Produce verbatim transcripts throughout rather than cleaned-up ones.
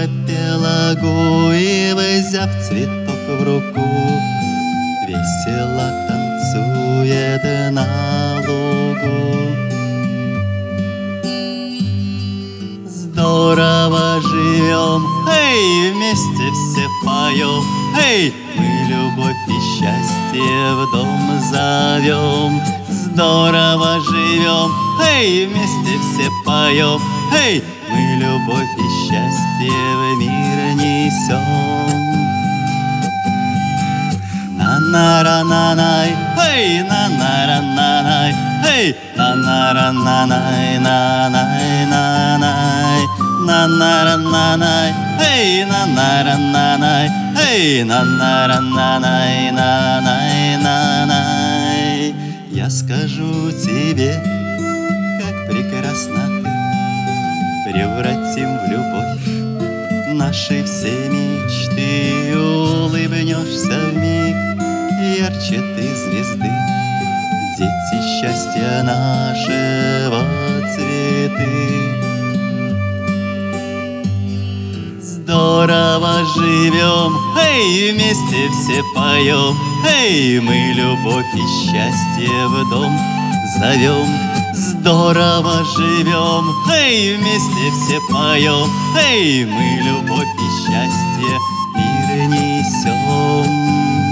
пропела Гуева, взяв цветок в руку, весело танцует на лугу. Здорово живем, эй, вместе все поем, эй, мы любовь и счастье в дом зовем. Здорово живем, эй, вместе все поем, эй, мы любовь и счастье в мир несем. На-на-ра-на-най, эй, на-на-ра-на-най, эй, на-на-ра-на-най, на-най, на-най, на-на-ра-на-най, эй, на-на-ра-на-най, эй, на-на-ра-на-най, на-най, на-най. Я скажу тебе, как прекрасна ты, превратим в любовь наши все мечты. Улыбнешься вмиг, ярче ты звезды, дети счастья нашего цветы. Здорово живем, эй, вместе все поем, эй, мы любовь и счастье в дом зовем. Здорово живем, эй, вместе все поем, эй, мы любовь и счастье мир несем.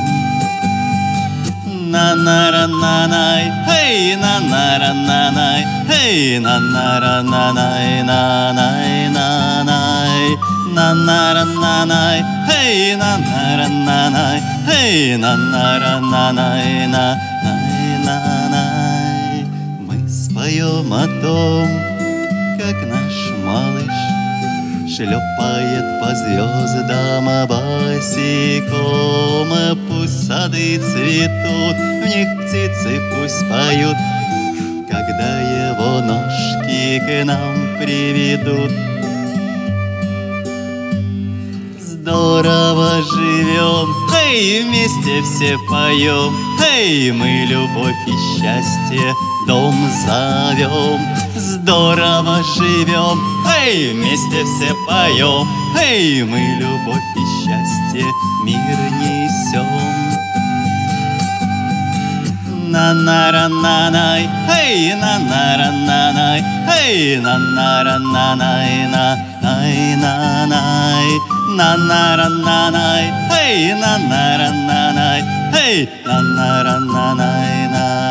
На-на-ра-на-най, эй, на-на-ра-на-най, эй, на-на-ра-на-най, на-най, на-най, на-на-ра-на-най, эй, на-на-ра-на-най, эй, на-на-ра-на-най, на-най, на-най. Мы споем о том, как наш малыш шлепает по звездам босиком. Пусть сады цветут, в них птицы пусть поют, когда его ножки к нам приведут. Здорово живем, эй, вместе все поем, эй, мы любовь и счастье дом зовем. Здорово живем, эй, вместе все поем, эй, мы любовь и счастье мир несем. На-на-ра-на-най, эй, на-на-ра-на-най, эй, на-на-ра-на-най, на-най, на-най, на-на-ра-на-най, эй, на-на-ра-на-най, эй, на-на-ра-на-най, на.